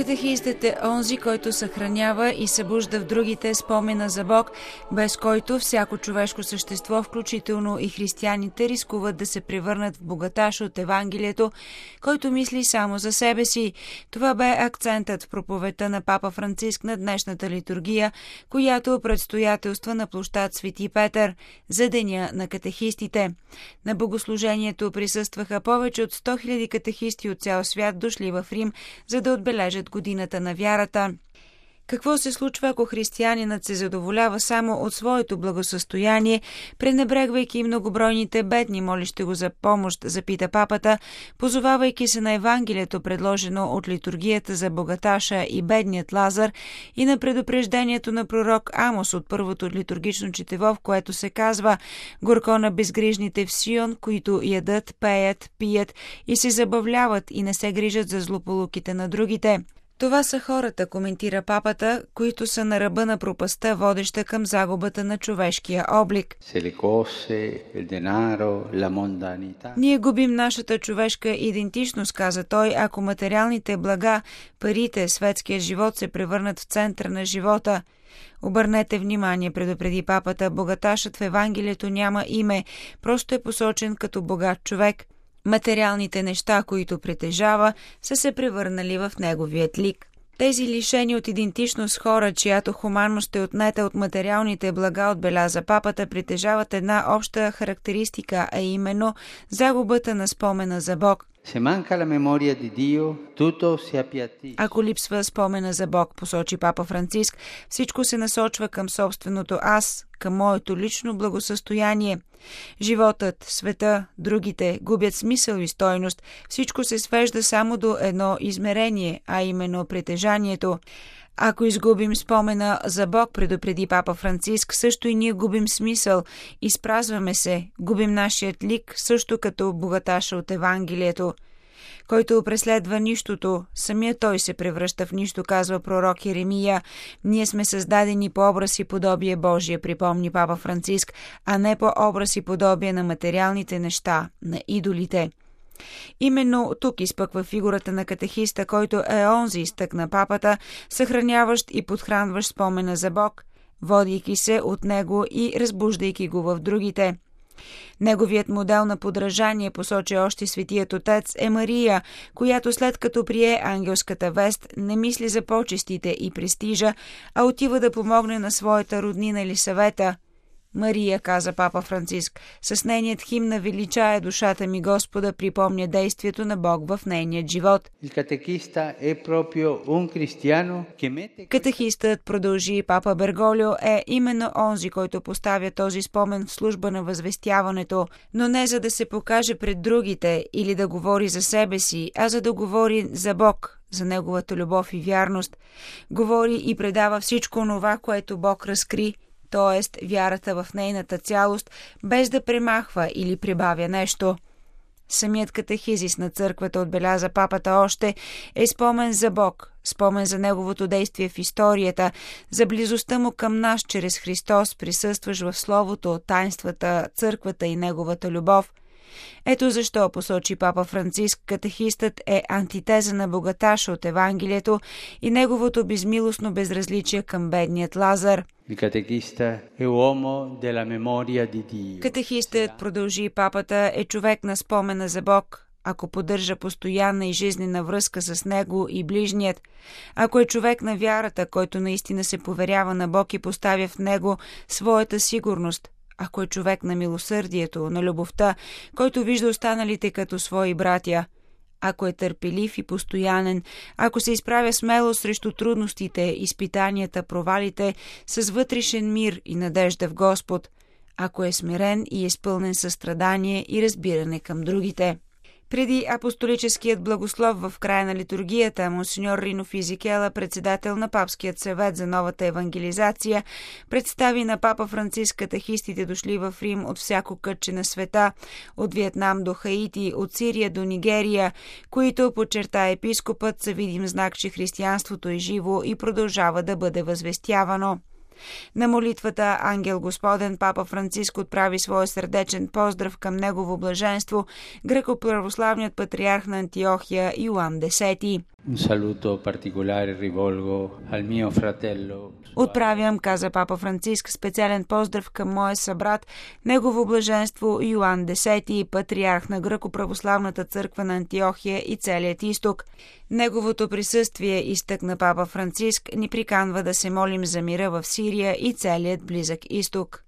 Катехистът е онзи, който съхранява и събужда в другите спомена за Бог, без който всяко човешко същество, включително и християните, рискуват да се превърнат в богаташ от Евангелието, който мисли само за себе си. Това бе акцентът в проповедта на папа Франциск на днешната литургия, която предстоятелства на площад Свети Петър за Деня на катехистите. На богослужението присъстваха повече от 100 000 катехисти от цял свят, дошли в Рим, за да отбележат годината на вярата. Какво се случва, ако християнинът се задоволява само от своето благосъстояние, пренебрегвайки многобройните бедни, молещи го за помощ, запита папата, позовавайки се на Евангелието, предложено от литургията за богаташа и бедният Лазар, и на предупреждението на пророк Амос от първото литургично четиво, в което се казва: „Горко на безгрижните в Сион, които ядат, пеят, пият и се забавляват и не се грижат за злополуките на другите“. Това са хората, коментира папата, които са на ръба на пропастта, водеща към загубата на човешкия облик. Ние губим нашата човешка идентичност, каза той, ако материалните блага, парите, светския живот се превърнат в центъра на живота. Обърнете внимание, предупреди папата, богаташът в Евангелието няма име, просто е посочен като богат човек. Материалните неща, които притежава, са се превърнали в неговият лик. Тези лишени от идентичност хора, чиято хуманност е отнета от материалните блага, отбеляза папата, притежават една обща характеристика, а именно загубата на спомена за Бог. Ако липсва спомена за Бог, посочи папа Франциск, всичко се насочва към собственото аз, към моето лично благосъстояние. Животът, света, другите губят смисъл и стойност. Всичко се свежда само до едно измерение, а именно притежанието. Ако изгубим спомена за Бог, предупреди папа Франциск, също и ние губим смисъл, изпразваме се, губим нашият лик, също като богаташа от Евангелието. Който преследва нищото, самия той се превръща в нищо, казва пророк Еремия. Ние сме създадени по образ и подобие Божие, припомни папа Франциск, а не по образ и подобие на материалните неща, на идолите. Именно тук изпъква фигурата на катехиста, който е онзи, изтъкна папата, съхраняващ и подхранващ спомена за Бог, водейки се от него и разбуждайки го в другите. Неговият модел на подражание, посочи още Светият Отец, е Мария, която след като прие ангелската вест, не мисли за почестите и престижа, а отива да помогне на своята роднина Елисавета. Мария, каза папа Франциск, с нейният химн величае душата ми Господа, припомня действието на Бог в нейният живот. Катехистът, продължи папа Берголио, е именно онзи, който поставя този спомен в служба на възвестяването, но не за да се покаже пред другите или да говори за себе си, а за да говори за Бог, за неговата любов и вярност. Говори и предава всичко онова, което Бог разкри, т.е. вярата в нейната цялост, без да премахва или прибавя нещо. Самият катехизис на църквата, отбеляза папата още, е спомен за Бог, спомен за неговото действие в историята, за близостта му към нас чрез Христос, присъстваш в Словото, тайнствата, църквата и неговата любов. Ето защо, посочи папа Франциск, катехистът е антитеза на богаташа от Евангелието и неговото безмилостно безразличие към бедният Лазар. Катехистът, продължи папата, е човек на спомена за Бог, ако поддържа постоянна и жизнена връзка с него и ближният, ако е човек на вярата, който наистина се поверява на Бог и поставя в него своята сигурност, ако е човек на милосърдието, на любовта, който вижда останалите като свои братя, ако е търпелив и постоянен, ако се изправя смело срещу трудностите, изпитанията, провалите, с вътрешен мир и надежда в Господ, ако е смирен и изпълнен състрадание и разбиране към другите. Преди апостолическият благослов в края на литургията, монсеньор Рино Физикела, председател на Папският съвет за новата евангелизация, представи на папа Франциск катехистите, дошли в Рим от всяко кътче на света, от Виетнам до Хаити, от Сирия до Нигерия, които, подчерта епископът, са видим знак, че християнството е живо и продължава да бъде възвестявано. На молитвата Ангел Господен папа Франциск отправи своя сърдечен поздрав към негово блаженство, гръко-православният патриарх на Антиохия Йоан X. Отправям, каза папа Франциск, специален поздрав към моя събрат, негово блаженство Йоан X, патриарх на Гръко-православната църква на Антиохия и целият изток. Неговото присъствие, изтъкна папа Франциск, ни приканва да се молим за мира в Сирия и целият близък изток.